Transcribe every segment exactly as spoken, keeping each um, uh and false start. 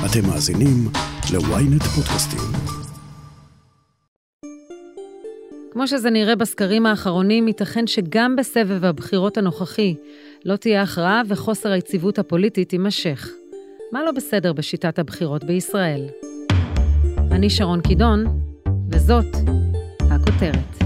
אתם מאזינים ל-ynet פודקאסטים. כמו שזה נראה בסקרים האחרונים, ייתכן שגם בסבב הבחירות הנוכחי לא תהיה הכרעה וחוסר היציבות הפוליטית יימשך. מה לא בסדר בשיטת הבחירות בישראל? אני שרון קידון, וזאת הכותרת.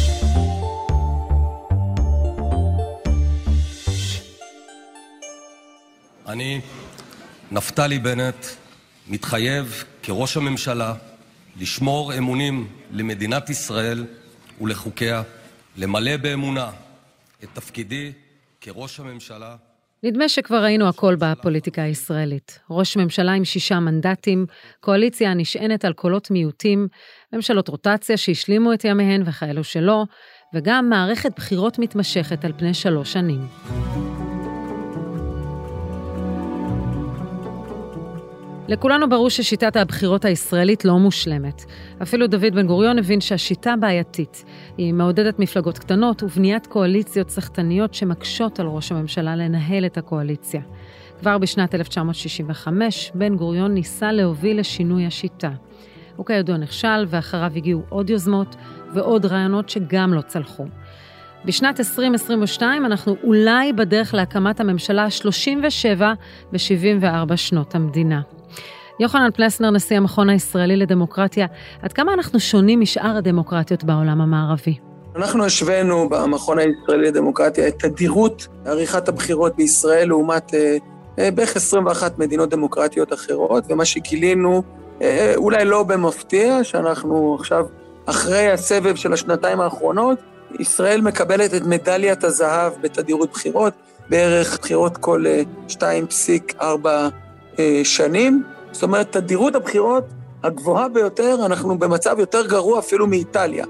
אני, נפתלי בנט, מתחייב כראש הממשלה לשמור אמונים למדינת ישראל ולחוקיה, למלא באמונה את תפקידי כראש הממשלה. נדמה שכבר ראינו הכל בפוליטיקה הישראלית. ראש ממשלה עם שישה מנדטים, קואליציה נשענת על קולות מיעוטים, ממשלות רוטציה שהשלימו את ימיהן וכאלו שלא, וגם מערכת בחירות מתמשכת על פני שלוש שנים. לכולנו ברור ששיטת הבחירות הישראלית לא מושלמת. אפילו דוד בן גוריון הבין שהשיטה בעייתית. היא מעודדת מפלגות קטנות ובניית קואליציות סחטניות שמקשות על ראש הממשלה לנהל את הקואליציה. כבר בשנת אלף תשע מאות שישים וחמש, בן גוריון ניסה להוביל לשינוי השיטה. הוא כידוע נכשל, ואחריו הגיעו עוד יוזמות ועוד רעיונות שגם לא צלחו. בשנת עשרים עשרים ושתיים אנחנו אולי בדרך להקמת הממשלה ה-שלושים ושבע ב-שבעים וארבע שנות המדינה. יוחנן פלסנר, נשיא המכון הישראלי לדמוקרטיה, עד כמה אנחנו שונים משאר הדמוקרטיות בעולם המערבי? אנחנו השווינו במכון הישראלי לדמוקרטיה את תדירות עריכת הבחירות בישראל לעומת אה, אה, בערך עשרים ואחת מדינות דמוקרטיות אחרות, ומה שגילינו, אה, אולי לא במפתיע, שאנחנו עכשיו אחרי הסבב של השנתיים האחרונות, ישראל מקבלת את מדליית הזהב בתדירות בחירות, בערך בחירות כל אה, שתיים נקודה ארבע אה, שנים, זאת אומרת, תדירות הבחירות הגבוהה ביותר, אנחנו במצב יותר גרוע אפילו מאיטליה.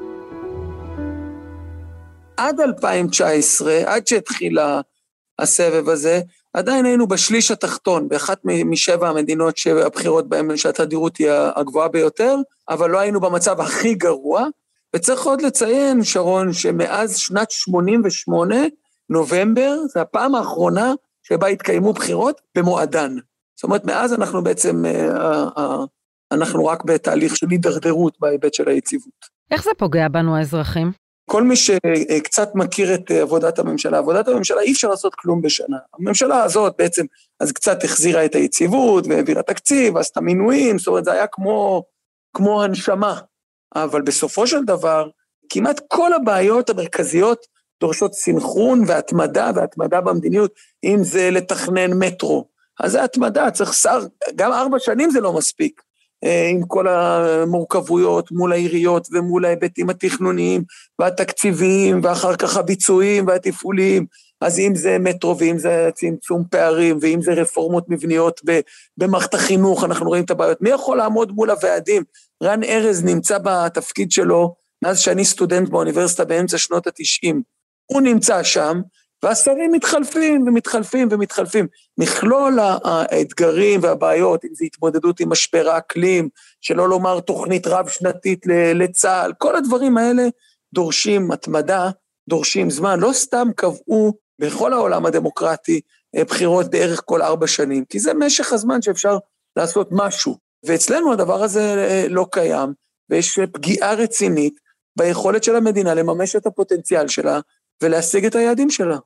עד אלפיים תשע עשרה, עד שהתחיל הסבב הזה, עדיין היינו בשליש התחתון, באחת משבע המדינות שהבחירות בהן שהתדירות היא הגבוהה ביותר, אבל לא היינו במצב הכי גרוע, וצריך עוד לציין, שרון, שמאז שנת שמונים ושמונה, נובמבר, זה הפעם האחרונה שבה התקיימו בחירות במועדן. זאת אומרת, מאז אנחנו בעצם, אנחנו רק בתהליך של הידרדרות בהיבט של היציבות. איך זה פוגע בנו האזרחים? כל מי שקצת מכיר את עבודת הממשלה, עבודת הממשלה אי אפשר לעשות כלום בשנה. הממשלה הזאת בעצם, אז קצת החזירה את היציבות, והעבירה תקציב, עשתה מינויים, זאת אומרת, זה היה כמו, כמו הנשמה. אבל בסופו של דבר, כמעט כל הבעיות המרכזיות דורשות סינכרון והתמדה, והתמדה במדיניות, אם זה לתכנן מטרו, אז זה התמדה, צריך שר, גם ארבע שנים זה לא מספיק, עם כל המורכבויות מול העיריות ומול ההיבטים התכנוניים והתקציביים, ואחר כך הביצועים והתפעוליים, אז אם זה מטרו ואם זה צמצום פערים, ואם זה רפורמות מבניות במערכת החינוך, אנחנו רואים את הבעיות. מי יכול לעמוד מול הוועדים? רן ארז נמצא בתפקיד שלו, מאז שאני סטודנט באוניברסיטה באמצע שנות התשעים, הוא נמצא שם, והשרים מתחלפים ומתחלפים ומתחלפים. מכלול האתגרים והבעיות, אם זה התמודדות עם משבר האקלים, שלא לומר תוכנית רב שנתית לצה"ל, כל הדברים האלה דורשים התמדה, דורשים זמן. לא סתם קבעו בכל העולם הדמוקרטי בחירות בערך כל ארבע שנים, כי זה משך הזמן שאפשר לעשות משהו. ואצלנו הדבר הזה לא קיים, ויש פגיעה רצינית ביכולת של המדינה לממש את הפוטנציאל שלה, ולהשיג את היעדים שלה.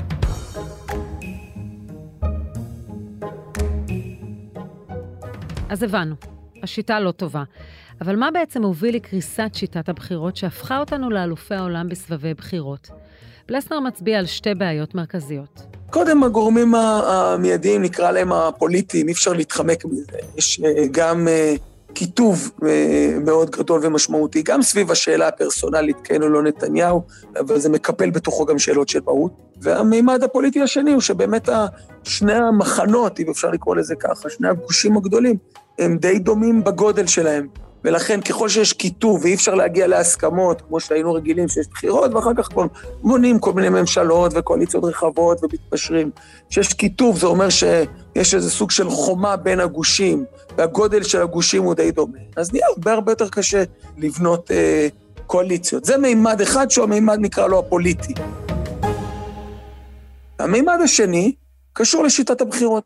אז הבנו, השיטה לא טובה. אבל מה בעצם הוביל לקריסת שיטת הבחירות שהפכה אותנו לאלופי העולם בסבבי בחירות? פלסנר מצביע על שתי בעיות מרכזיות. קודם הגורמים המיידיים, נקרא להם הפוליטיים, אי אפשר להתחמק מזה. יש גם כיתוב מאוד גדול ומשמעותי, גם סביב השאלה הפרסונלית, כן או לא נתניהו, אבל זה מקפל בתוכו גם שאלות של מהות. והמימד הפוליטי השני הוא שבאמת שני המחנות, אם אפשר לקרוא לזה ככה, שני הגושים הגדולים, הם די דומים בגודל שלהם. ולכן ככל שיש כיתוב ואי אפשר להגיע להסכמות, כמו שהיינו רגילים שיש בחירות, ואחר כך מונים כל מיני ממשלות וקואליציות רחבות ומתפשרים. שיש כיתוב, זה אומר שיש איזה סוג של חומה בין הגושים, והגודל של הגושים הוא די דומה. אז נהיה הרבה הרבה יותר קשה לבנות אה, קואליציות. זה מימד אחד שהוא המימד נקרא לו הפוליטי. המימד השני קשור לשיטת הבחירות.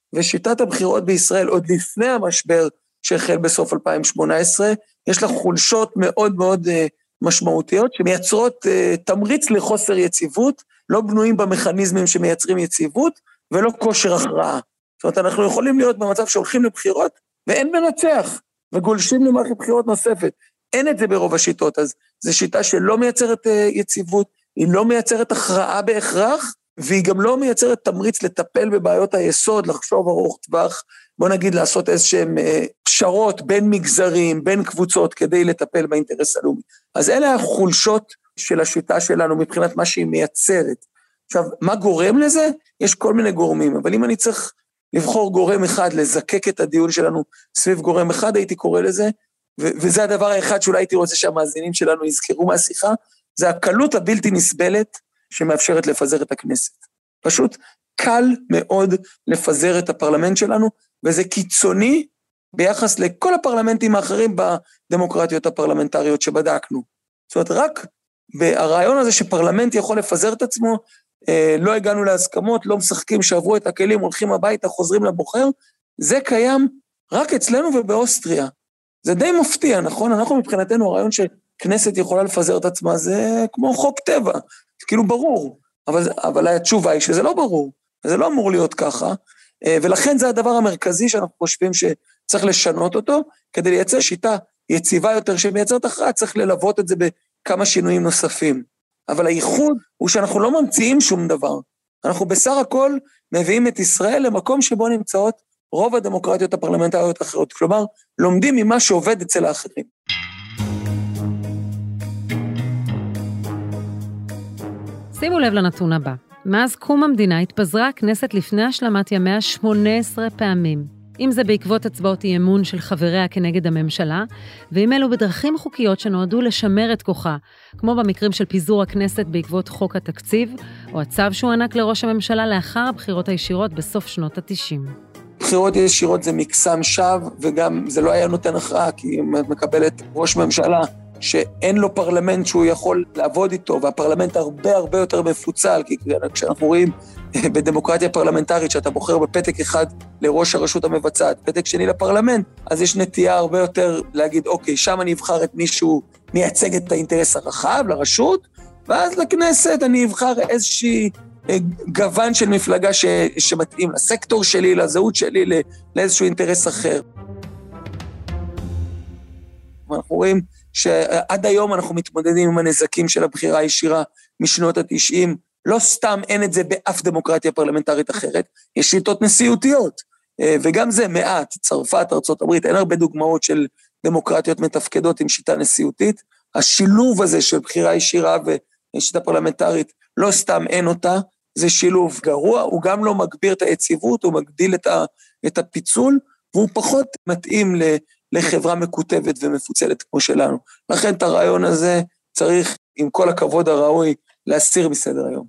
ושיטת הבחירות בישראל עוד לפני המשבר שהחל בסוף אלפיים שמונה עשרה, יש לה חולשות מאוד מאוד uh, משמעותיות, שמייצרות uh, תמריץ לחוסר יציבות, לא בנויים במכניזמים שמייצרים יציבות, ולא כושר הכרעה. זאת אומרת, אנחנו יכולים להיות במצב שהולכים לבחירות, ואין מנצח, וגולשים למערכת בחירות נוספת. אין את זה ברוב השיטות, אז זו שיטה שלא מייצרת uh, יציבות, היא לא מייצרת הכרעה בהכרח, והיא גם לא מייצרת תמריץ לטפל בבעיות היסוד, לחשוב ארוך טווח, בוא נגיד לעשות איזשהם uh, פשרות בין מגזרים, בין קבוצות, כדי לטפל באינטרס הלאומי. אז אלה החולשות של השיטה שלנו, מבחינת מה שהיא מייצרת. עכשיו, מה גורם לזה? יש כל מיני גורמים, אבל אם אני צריך לבחור גורם אחד, לזקק את הדיון שלנו סביב גורם אחד, הייתי קורא לזה, ו- וזה הדבר האחד שאולי הייתי רוצה שהמאזינים שלנו יזכרו מהשיחה, זה הקלות הבלתי נסבלת שמאפשרת לפזר את הכנסת. פשוט קל מאוד לפזר את הפרלמנט שלנו, וזה קיצוני ביחס לכל הפרלמנטים האחרים בדמוקרטיות הפרלמנטריות שבדקנו. זאת אומרת, רק ברעיון הזה שפרלמנט יכול לפזר את עצמו, לא הגענו להסכמות, לא משחקים, שעברו את הכלים, הולכים הביתה, חוזרים לבוחר, זה קיים רק אצלנו ובאוסטריה. זה די מפתיע, נכון? אנחנו מבחינתנו, הרעיון שכנסת יכולה לפזר את עצמה, זה כמו חוק טבע, זה כאילו ברור, אבל, אבל התשובה היא שזה לא ברור, זה לא אמור להיות ככה, ולכן זה הדבר המרכזי שאנחנו חושבים שצריך לשנות אותו, כדי לייצר שיטה יציבה יותר שמייצרת הכרעה, צריך ללוות את זה בכמה שינויים נוספים. אבל הייחוד הוא שאנחנו לא ממציאים שום דבר. אנחנו בסך הכל מביאים את ישראל למקום שבו נמצאות רוב הדמוקרטיות הפרלמנטריות האחרות. כלומר, לומדים ממה שעובד אצל האחרים. שימו לב לנתון הבא. מאז קום המדינה התפזרה הכנסת לפני השלמת ימיה שמונה עשרה פעמים. אם זה בעקבות הצבעות אי אמון של חבריה כנגד הממשלה, ואם אלו בדרכים חוקיות שנועדו לשמר את כוחה, כמו במקרים של פיזור הכנסת בעקבות חוק התקציב, או הצו שהוענק לראש הממשלה לאחר הבחירות הישירות בסוף שנות ה-תשעים. בחירות ישירות זה מקסם שווא, וגם זה לא היה נותן הכרעה, כי אם את מקבלת ראש ממשלה שאין לו פרלמנט שהוא יכול לעבוד איתו, והפרלמנט הרבה הרבה יותר מפוצל, כי כשאנחנו רואים בדמוקרטיה פרלמנטרית, שאתה בוחר בפתק אחד לראש הרשות המבצעת, פתק שני לפרלמנט, אז יש נטייה הרבה יותר להגיד, אוקיי, שם אני אבחר את מישהו מייצג את האינטרס הרחב לרשות, ואז לכנסת אני אבחר איזושהי גוון של מפלגה ש, שמתאים לסקטור שלי, לזהות שלי, לא, לאיזשהו אינטרס אחר. אנחנו רואים שעד היום אנחנו מתמודדים עם הנזקים של הבחירה הישירה משנות ה-תשעים, לא סתם אין את זה באף דמוקרטיה פרלמנטרית אחרת, יש שיטות נשיאותיות, וגם זה מעט, צרפת, ארצות הברית, אין הרבה דוגמאות של דמוקרטיות מתפקדות עם שיטה נשיאותית, השילוב הזה של בחירה ישירה ושיטה פרלמנטרית, לא סתם אין אותה, זה שילוב גרוע, הוא גם לא מגביר את היציבות, הוא מגדיל את, ה, את הפיצול, והוא פחות מתאים ל, לחברה מקוטבת ומפוצלת כמו שלנו. לכן את הרעיון הזה צריך, עם כל הכבוד הראוי, להסיר מסדר היום.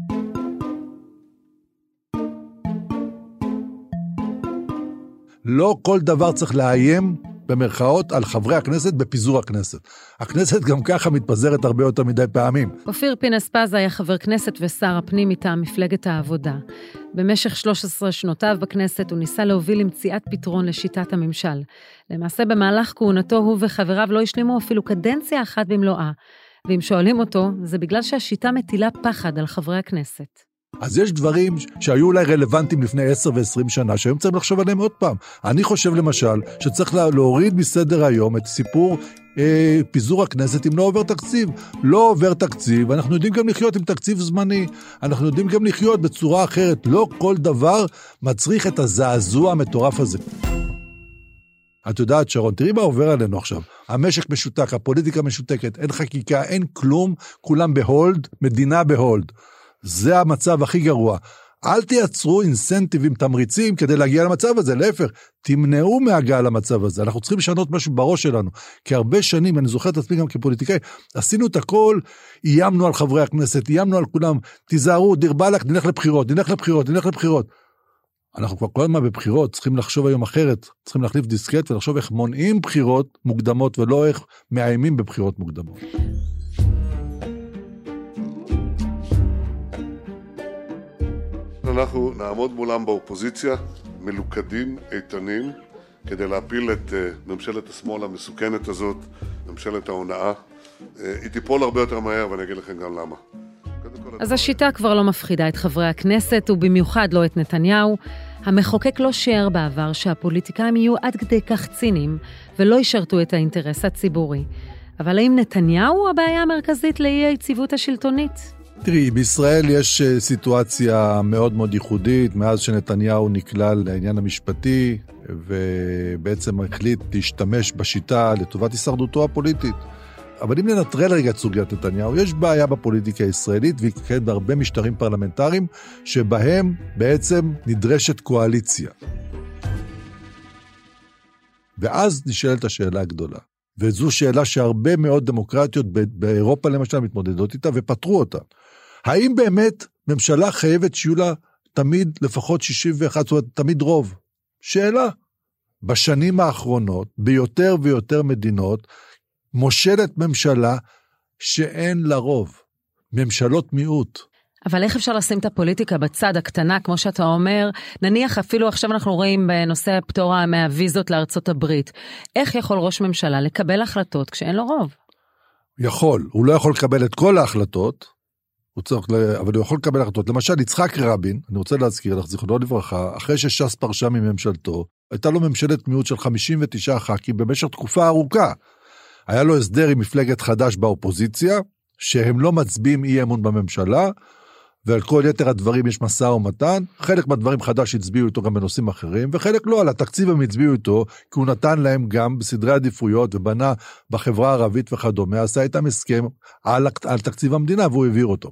לא כל דבר צריך לאיים במרכאות על חברי הכנסת בפיזור הכנסת. הכנסת גם ככה מתפזרת הרבה יותר מדי פעמים. אופיר פינס-פז היה חבר כנסת ושר הפנים מטעם מפלגת העבודה. במשך שלוש עשרה שנותיו בכנסת הוא ניסה להוביל למציאת פתרון לשיטת הממשל. למעשה במהלך כהונתו הוא וחבריו לא השלימו אפילו קדנציה אחת במלואה. ואם שואלים אותו, זה בגלל שהשיטה מטילה פחד על חברי הכנסת. אז יש דברים שהיו אולי רלוונטיים לפני עשר ועשרים שנה, שהיום צריך לחשוב עליהם עוד פעם. אני חושב למשל שצריך להוריד מסדר היום את סיפור אה, פיזור הכנסת אם לא עובר תקציב. לא עובר תקציב, אנחנו יודעים גם לחיות עם תקציב זמני, אנחנו יודעים גם לחיות בצורה אחרת. לא כל דבר מצריך את הזעזוע המטורף הזה. את יודעת, שרון, תראי מה עובר עלינו עכשיו. המשק משותק, הפוליטיקה משותקת, אין חקיקה, אין כלום, כולם בהולד, מדינה בהולד. זה המצב הכי גרוע. אל תייצרו אינסנטיבים, תמריצים, כדי להגיע למצב הזה, להפך, תמנעו מהגעה למצב הזה. אנחנו צריכים לשנות משהו בראש שלנו, כי הרבה שנים, אני זוכר את עצמי גם כפוליטיקאי, עשינו את הכל, איימנו על חברי הכנסת, איימנו על כולם, תיזהרו, דיר באלק, נלך לבחירות, נלך לבחירות, נלך לבחירות. אנחנו כבר כל הזמן בבחירות, צריכים לחשוב היום אחרת, צריכים להחליף דיסקט ולחשוב איך מונעים בחירות מוקדמות, ולא איך מאיימים בבחירות מוקדמות. אנחנו נעמוד מולם באופוזיציה, מלוכדים, איתנים, כדי להפיל את ממשלת השמאל המסוכנת הזאת, ממשלת ההונאה. היא תיפול הרבה יותר מהר, ואני אגיד לכם גם למה. אז השיטה כבר לא מפחידה את חברי הכנסת, ובמיוחד לא את נתניהו. המחוקק לא שיער בעבר שהפוליטיקאים יהיו עד כדי כך ציניים, ולא ישרתו את האינטרס הציבורי. אבל האם נתניהו הבעיה המרכזית לאי היציבות השלטונית? תראי, בישראל יש סיטואציה מאוד מאוד ייחודית, מאז שנתניהו נקלע לעניין המשפטי, ובעצם החליט להשתמש בשיטה לטובת הישרדותו הפוליטית. אבל אם ננטרל רגע את סוגיית נתניהו, יש בעיה בפוליטיקה הישראלית, והיא קיימת בהרבה משטרים פרלמנטריים, שבהם בעצם נדרשת קואליציה. ואז נשאלת השאלה הגדולה. וזו שאלה שהרבה מאוד דמוקרטיות באירופה למשל מתמודדות איתה ופתרו אותה. האם באמת ממשלה חייבת שיהיו לה תמיד לפחות שישים ואחת, זאת אומרת תמיד רוב? שאלה. בשנים האחרונות, ביותר ויותר מדינות, מושלת ממשלה שאין לה רוב. ממשלות מיעוט. אבל איך אפשר לשים את הפוליטיקה בצד הקטנה, כמו שאתה אומר, נניח אפילו עכשיו אנחנו רואים בנושא הפטור מהוויזות לארצות הברית. איך יכול ראש ממשלה לקבל החלטות כשאין לו רוב? יכול. הוא לא יכול לקבל את כל ההחלטות, הוא צריך, אבל הוא יכול לקבל החלטות. למשל, יצחק רבין, אני רוצה להזכיר לך, זיכרונו לברכה, אחרי שש"ס פרשה מממשלתו, הייתה לו ממשלת מיעוט של חמישים ותשעה ח"כים במשך תקופה ארוכה. היה לו הסדר עם מפלגת חד"ש באופוזיציה, שהם לא מצביעים אי אמון בממשלה, ועל כל יתר הדברים יש משא ומתן. חלק מהדברים חד"ש הצביעו איתו גם בנושאים אחרים, וחלק לא, על התקציב הם הצביעו איתו, כי הוא נתן להם גם בסדרי עדיפויות, ובנה בחברה הערבית וכדומה, עשה איתם הסכם על, על תקציב המדינה, והוא העביר אותו.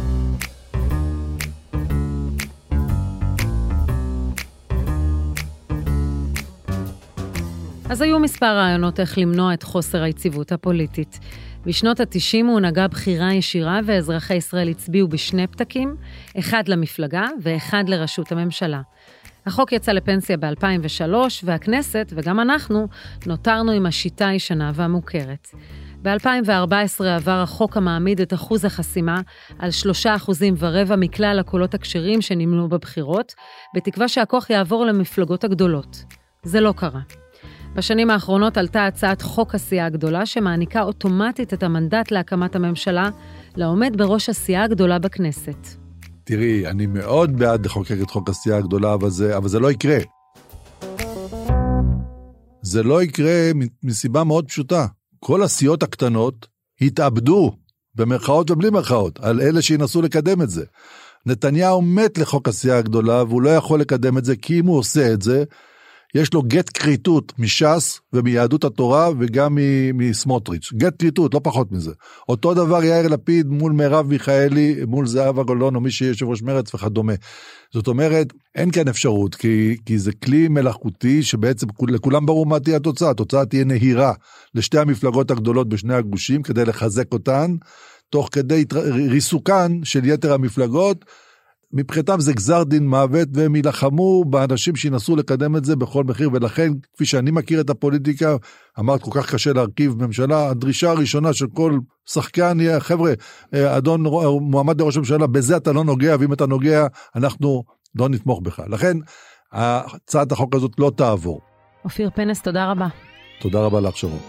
אז היו מספר רעיונות איך למנוע את חוסר היציבות הפוליטית. בשנות ה-תשעים הוא נגע בחירה ישירה, ואזרחי ישראל הצביעו בשני פתקים, אחד למפלגה ואחד לראשות הממשלה. החוק יצא לפנסיה ב-אלפיים ושלוש, והכנסת, וגם אנחנו, נותרנו עם השיטה הישנה והמוכרת. ב-אלפיים וארבע עשרה עבר החוק המעמיד את אחוז החסימה על שלושה אחוזים ורבע מכלל הקולות הכשרים שנמנו בבחירות, בתקווה שהכוח יעבור למפלגות הגדולות. זה לא קרה. בשנים האחרונות עלתה הצעת חוק הסיעה הגדולה, שמעניקה אוטומטית את המנדט להקמת הממשלה, לעומד בראש הסיעה הגדולה בכנסת. תראי, אני מאוד בעד לחוקק את חוק הסיעה הגדולה, אבל זה, אבל זה לא יקרה. זה לא יקרה מסיבה מאוד פשוטה. כל הסיעות הקטנות התאבדו, במרכאות ובלי מרכאות, על אלה שינסו לקדם את זה. נתניהו מת לחוק הסיעה הגדולה, והוא לא יכול לקדם את זה, כי אם הוא עושה את זה, יש לו גט קריטות מש"ס ומיהדות התורה וגם מסמוטריץ'. גט קריטות, לא פחות מזה. אותו דבר יאיר לפיד מול מירב מיכאלי, מול זהבה גולדון או מי שיהיה יושב ראש מרצ וכדומה. זאת אומרת, אין כאן אפשרות, כי, כי זה כלי מלאכותי שבעצם לכולם ברור מה תהיה התוצאה. התוצאה תהיה נהירה לשתי המפלגות הגדולות בשני הגושים כדי לחזק אותן, תוך כדי ריסוקן של יתר המפלגות, מבחינתם זה גזר דין מוות, והם ילחמו באנשים שינסו לקדם את זה בכל מחיר, ולכן, כפי שאני מכיר את הפוליטיקה, אמרת כל כך קשה להרכיב ממשלה, הדרישה הראשונה של כל שחקן יהיה, חבר'ה, אדון מועמד לראש הממשלה, בזה אתה לא נוגע, ואם אתה נוגע, אנחנו לא נתמוך בך. לכן, הצעת החוק הזאת לא תעבור. אופיר פנס, תודה רבה. תודה רבה לך, שרון.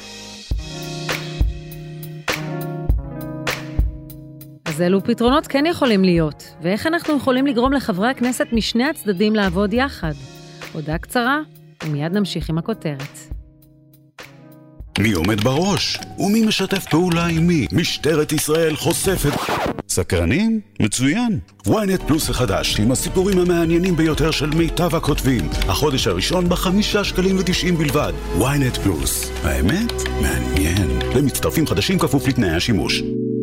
אז אלו פתרונות כן יכולים להיות, ואיך אנחנו יכולים לגרום לחברי הכנסת משני הצדדים לעבוד יחד? הודעה קצרה, ומיד נמשיך עם הכותרת. מי עומד בראש? ומי משתף פעולה עם מי? משטרת ישראל חושפת. סקרנים? מצוין. וויינט פלוס החדש, עם הסיפורים המעניינים ביותר של מיטב הכותבים. החודש הראשון בחמישה שקלים ותשעים בלבד. וויינט פלוס. האמת? מעניין. למצטרפים חדשים כפוף לתנאי השימוש.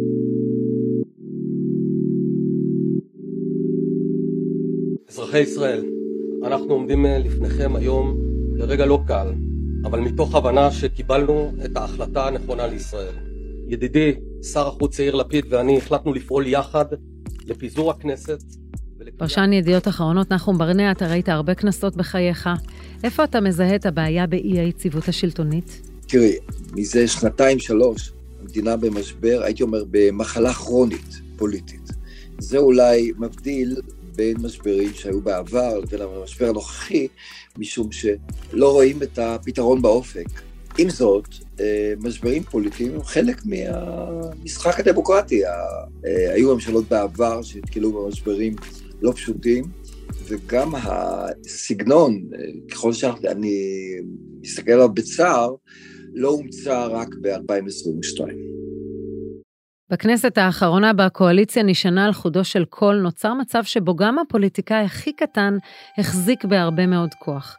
אזרחי ישראל, אנחנו עומדים לפניכם היום לרגע לא קל, אבל מתוך הבנה שקיבלנו את ההחלטה הנכונה לישראל. ידידי, שר החוץ יאיר לפיד ואני החלטנו לפעול יחד לפיזור הכנסת. פרשן ידיעות אחרונות נחום ברנע, אתה ראית הרבה כנסות בחייך. איפה אתה מזהה את הבעיה באי היציבות השלטונית? תראי, מזה שנתיים שלוש, המדינה במשבר, הייתי אומר, במחלה כרונית פוליטית. זה אולי מבדיל בין משברים שהיו בעבר לבין המשבר הנוכחי, משום שלא רואים את הפתרון באופק. עם זאת, משברים פוליטיים הם חלק מהמשחק הדמוקרטי. היו ממשלות בעבר שהתקלו במשברים לא פשוטים, וגם הסגנון, ככל שאני מסתכל עליו בצער, לא הומצא רק ב-אלפיים עשרים ושתיים. בכנסת האחרונה בקואליציה נשענה על חודו של קול, נוצר מצב שבו גם הפוליטיקאי הכי קטן החזיק בהרבה מאוד כוח.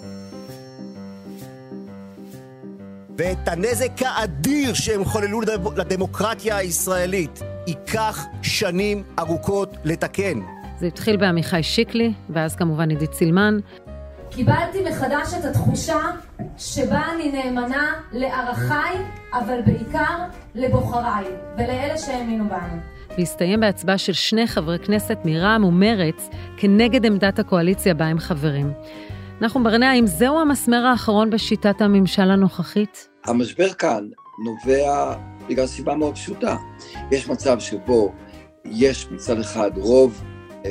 ואת הנזק האדיר שהם חוללו לדמוקרטיה הישראלית ייקח שנים ארוכות לתקן. זה התחיל בעמיחי שיקלי, ואז כמובן עידית סילמן. קיבלתי מחדש את התחושה שבה אני נאמנה לערכיי, אבל בעיקר לבוחריי, ולאלה שהאמינו בנו. והסתיים בהצבעה של שני חברי כנסת מרע"מ ומרץ, כנגד עמדת הקואליציה בה הם חברים. אנחנו ברנע, האם זהו המסמר האחרון בשיטת הממשל הנוכחית? המשבר כאן נובע בגלל סיבה מאוד פשוטה. יש מצב שבו יש מצד אחד רוב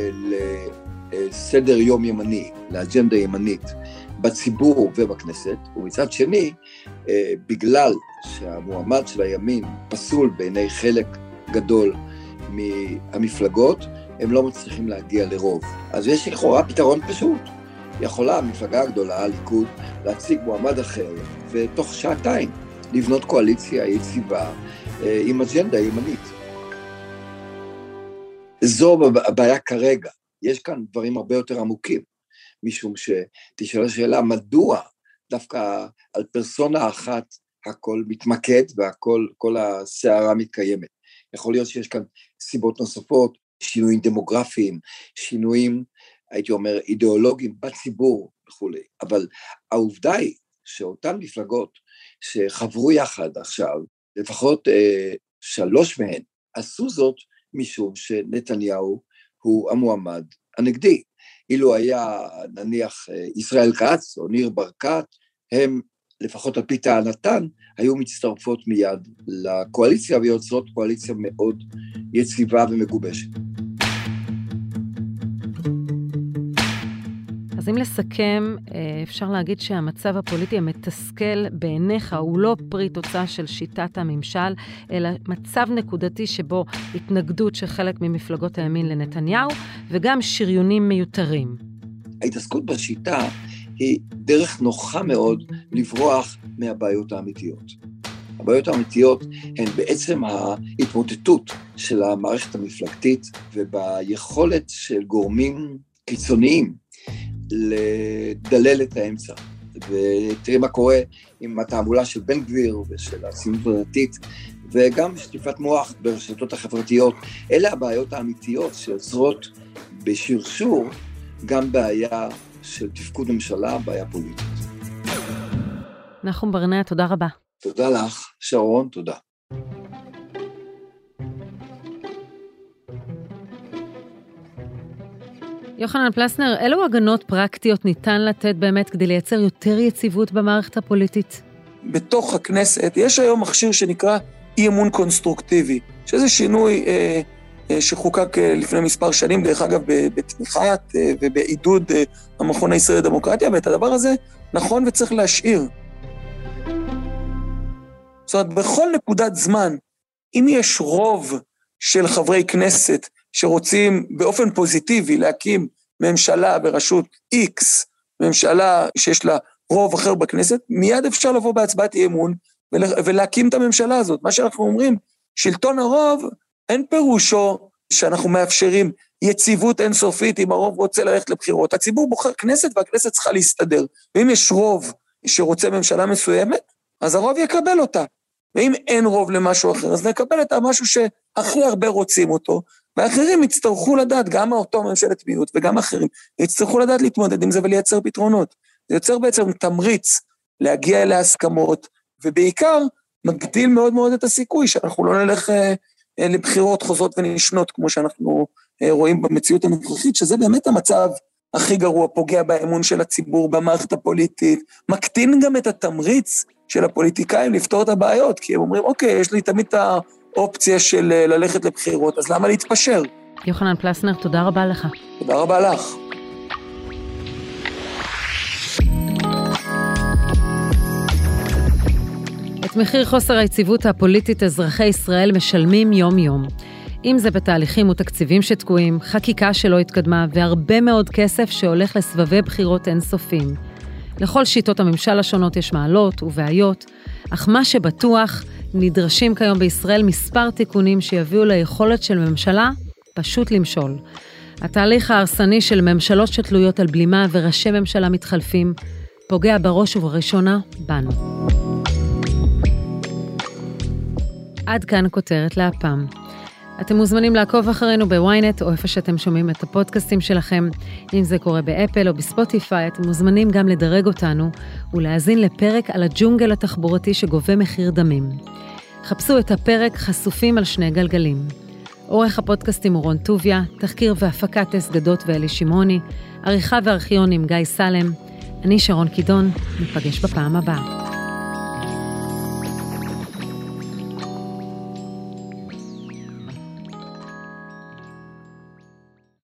לסדר יום ימני, לאג'נדה ימנית, בציבור ובכנסת, ומצד שני, בגלל שהמועמד של הימין פסול בעיני חלק גדול מהמפלגות, הם לא מצליחים להגיע לרוב. אז יש לכאורה פתרון פשוט. יכולה המפלגה הגדולה, הליכוד, להציג מועמד אחר, ותוך שעתיים לבנות קואליציה יציבה עם אג'נדה ימנית. זו הבעיה כרגע. יש כאן דברים הרבה יותר עמוקים, משום שתשאל השאלה, מדוע דווקא על פרסונה אחת הכל מתמקד והכל, כל הסערה מתקיימת. יכול להיות שיש כאן סיבות נוספות, שינויים דמוגרפיים, שינויים, הייתי אומר, אידיאולוגיים בציבור וכו'. אבל העובדה היא שאותן מפלגות שחברו יחד עכשיו, לפחות אה, שלוש מהן, עשו זאת משום שנתניהו הוא המועמד הנגדי. אילו היה נניח ישראל כץ או ניר ברקת, הם לפחות על פי טענתן, היו מצטרפות מיד לקואליציה ויוצרות קואליציה מאוד יציבה ומגובשת. אז אם לסכם, אפשר להגיד שהמצב הפוליטי המתסכל בעיניך הוא לא פרי תוצאה של שיטת הממשל, אלא מצב נקודתי שבו התנגדות של חלק ממפלגות הימין לנתניהו, וגם שריונים מיותרים. ההתעסקות בשיטה היא דרך נוחה מאוד לברוח מהבעיות האמיתיות. הבעיות האמיתיות הן בעצם ההתמוטטות של המערכת המפלגתית, וביכולת של גורמים קיצוניים, לדלל את האמצע. ותראי מה קורה עם התעמולה של בן גביר ושל הציונות הדתית, וגם שטיפת מוח ברשתות החברתיות. אלה הבעיות האמיתיות שיוצרות בשרשור גם בעיה של תפקוד ממשלה, בעיה פוליטית. נחום ברנע, תודה רבה. תודה לך, שרון, תודה. יוחנן פלסנר, אילו הגנות פרקטיות ניתן לתת באמת כדי לייצר יותר יציבות במערכת הפוליטית? בתוך הכנסת יש היום מכשיר שנקרא אי אמון קונסטרוקטיבי, שזה שינוי אה, אה, שחוקק אה, לפני מספר שנים, דרך אגב בתמיכת אה, ובעידוד אה, המכון הישראלי לדמוקרטיה, ואת הדבר הזה נכון וצריך להשאיר. זאת אומרת, בכל נקודת זמן, אם יש רוב של חברי כנסת שרוצים באופן פוזיטיבי להקים ממשלה בראשות X, ממשלה שיש לה רוב אחר בכנסת, מיד אפשר לבוא בהצבעת אי אמון ולהקים את הממשלה הזאת. מה שאנחנו אומרים, שלטון הרוב אין פירושו שאנחנו מאפשרים יציבות אינסופית אם הרוב רוצה ללכת לבחירות. הציבור בוחר כנסת והכנסת צריכה להסתדר. ואם יש רוב שרוצה ממשלה מסוימת, אז הרוב יקבל אותה. ואם אין רוב למשהו אחר, אז נקבל את המשהו שהכי הרבה רוצים אותו, ואחרים יצטרכו לדעת, גם אותו ממשלת מיעוט וגם אחרים, יצטרכו לדעת להתמודד עם זה ולייצר פתרונות. זה יוצר בעצם תמריץ להגיע להסכמות, ובעיקר מגדיל מאוד מאוד את הסיכוי שאנחנו לא נלך אה, אה, לבחירות חוזרות ונשנות, כמו שאנחנו אה, רואים במציאות הנוכחית, שזה באמת המצב הכי גרוע, פוגע באמון של הציבור, במערכת הפוליטית, מקטין גם את התמריץ של הפוליטיקאים לפתור את הבעיות, כי הם אומרים, אוקיי, יש לי תמיד את האופציה של ללכת לבחירות, אז למה להתפשר? יוחנן פלסנר, תודה רבה לך. תודה רבה לך. את מחיר חוסר היציבות הפוליטית אזרחי ישראל משלמים יום-יום. אם זה בתהליכים ותקציבים שתקועים, חקיקה שלא התקדמה והרבה מאוד כסף שהולך לסבבי בחירות אינסופיים. לכל שיטות הממשל השונות יש מעלות ובעיות, אך מה שבטוח, נדרשים כיום בישראל מספר תיקונים שיביאו ליכולת של ממשלה פשוט למשול. התהליך ההרסני של ממשלות שתלויות על בלימה וראשי ממשלה מתחלפים, פוגע בראש ובראשונה בנו. עד כאן הכותרת להפעם. אתם מוזמנים לעקוב אחרינו בוויינט או איפה שאתם שומעים את הפודקאסטים שלכם. אם זה קורה באפל או בספוטיפיי, אתם מוזמנים גם לדרג אותנו ולהאזין לפרק על הג'ונגל התחבורתי שגובה מחיר דמים. חפשו את הפרק חשופים על שני גלגלים. עורך הפודקאסטים הוא רון טוביה, תחקיר והפקת טס גדות ואלי שמעוני, עריכה וארכיון עם גיא סלם. אני שרון קידון, ניפגש בפעם הבאה.